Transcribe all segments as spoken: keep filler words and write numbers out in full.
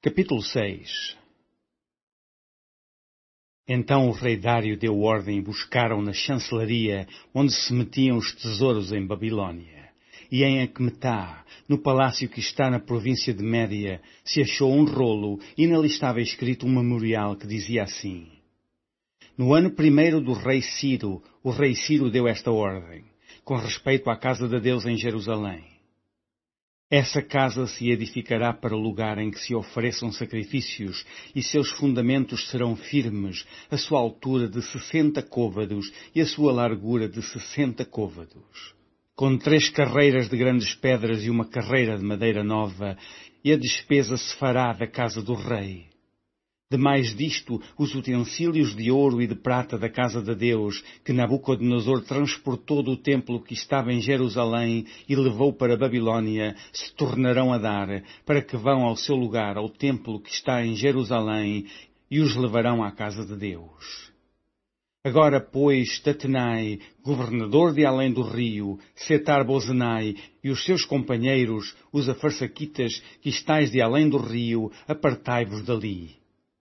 Capítulo seis. Então o rei Dário deu ordem e buscaram na chancelaria onde se metiam os tesouros em Babilônia. E em Aquemetá, no palácio que está na província de Média, se achou um rolo e nele estava escrito um memorial que dizia assim: No ano primeiro do rei Ciro, o rei Ciro deu esta ordem, com respeito à casa de Deus em Jerusalém. Essa casa se edificará para lugar em que se ofereçam sacrifícios, e seus fundamentos serão firmes, a sua altura de sessenta côvados e a sua largura de sessenta côvados. Com três carreiras de grandes pedras e uma carreira de madeira nova, e a despesa se fará da casa do rei. Demais disto, os utensílios de ouro e de prata da casa de Deus, que Nabucodonosor transportou do templo que estava em Jerusalém e levou para Babilônia, se tornarão a dar, para que vão ao seu lugar ao templo que está em Jerusalém, e os levarão à casa de Deus. Agora, pois, Tatenai, governador de além do rio, Setar-Bozenai e os seus companheiros, os afarsaquitas, que estáis de além do rio, apartai-vos dali.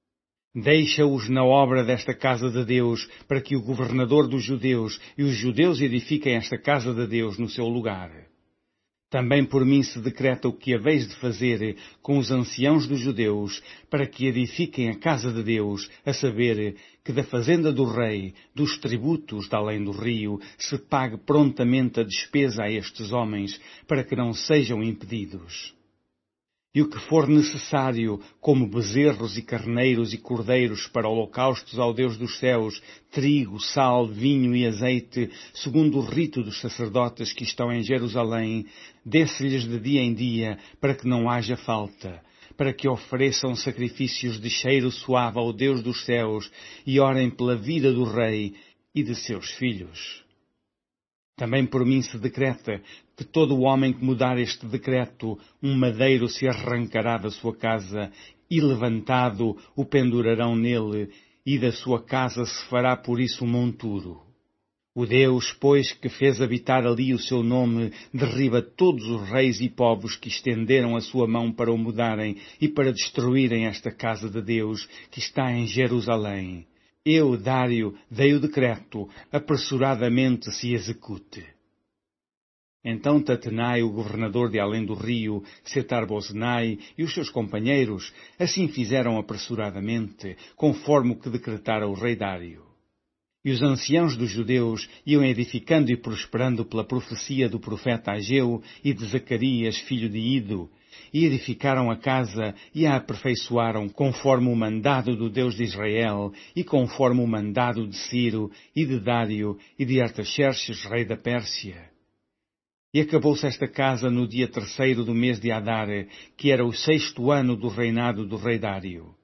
Deixa-os na obra desta casa de Deus, para que o governador dos judeus e os judeus edifiquem esta casa de Deus no seu lugar. Também por mim se decreta o que haveis de fazer com os anciãos dos judeus, para que edifiquem a casa de Deus, a saber, que da fazenda do rei, dos tributos de além do rio, se pague prontamente a despesa a estes homens, para que não sejam impedidos. E o que for necessário, como bezerros e carneiros e cordeiros para holocaustos ao Deus dos céus, trigo, sal, vinho e azeite, segundo o rito dos sacerdotes que estão em Jerusalém, dê-se-lhes de dia em dia, para que não haja falta, para que ofereçam sacrifícios de cheiro suave ao Deus dos céus e orem pela vida do rei e de seus filhos. Também por mim se decreta que todo o homem que mudar este decreto, um madeiro se arrancará da sua casa, e levantado o pendurarão nele, e da sua casa se fará por isso um monturo. O Deus, pois, que fez habitar ali o seu nome, derriba todos os reis e povos que estenderam a sua mão para o mudarem e para destruírem esta casa de Deus, que está em Jerusalém. Eu, Dário, dei o decreto, apressuradamente se execute. Então Tatenai, o governador de além do rio, Setar-Bozenai e os seus companheiros, assim fizeram apressuradamente, conforme o que decretara o rei Dário. E os anciãos dos judeus iam edificando e prosperando pela profecia do profeta Ageu e de Zacarias, filho de Ido, e edificaram a casa e a aperfeiçoaram conforme o mandado do Deus de Israel e conforme o mandado de Ciro e de Dário e de Artaxerxes, rei da Pérsia. E acabou-se esta casa no dia terceiro do mês de Adar, que era o sexto ano do reinado do rei Dário.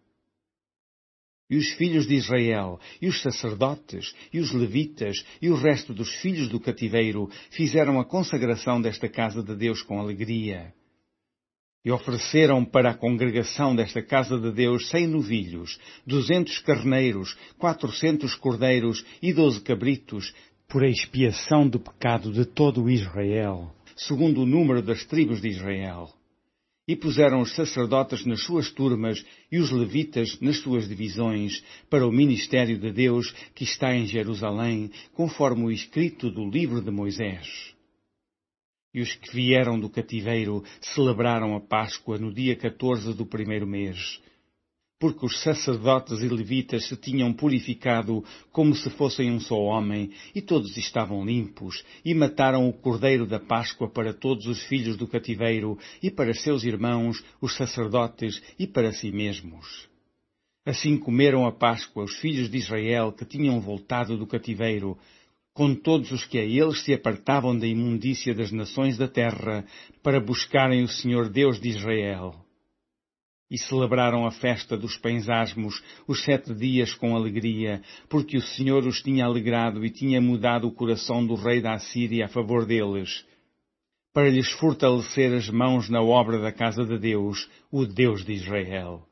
E os filhos de Israel, e os sacerdotes, e os levitas, e o resto dos filhos do cativeiro fizeram a consagração desta casa de Deus com alegria. E ofereceram para a congregação desta casa de Deus cem novilhos, duzentos carneiros, quatrocentos cordeiros e doze cabritos, por expiação do pecado de todo o Israel, segundo o número das tribos de Israel. E puseram os sacerdotes nas suas turmas e os levitas nas suas divisões, para o ministério de Deus que está em Jerusalém, conforme o escrito do livro de Moisés. E os que vieram do cativeiro celebraram a Páscoa no dia catorze do primeiro mês, porque os sacerdotes e levitas se tinham purificado como se fossem um só homem, e todos estavam limpos, e mataram o cordeiro da Páscoa para todos os filhos do cativeiro, e para seus irmãos, os sacerdotes, e para si mesmos. Assim comeram a Páscoa os filhos de Israel que tinham voltado do cativeiro, com todos os que a eles se apartavam da imundícia das nações da terra, para buscarem o Senhor Deus de Israel. E celebraram a festa dos pães asmos os sete dias com alegria, porque o Senhor os tinha alegrado e tinha mudado o coração do rei da Assíria a favor deles, para lhes fortalecer as mãos na obra da casa de Deus, o Deus de Israel.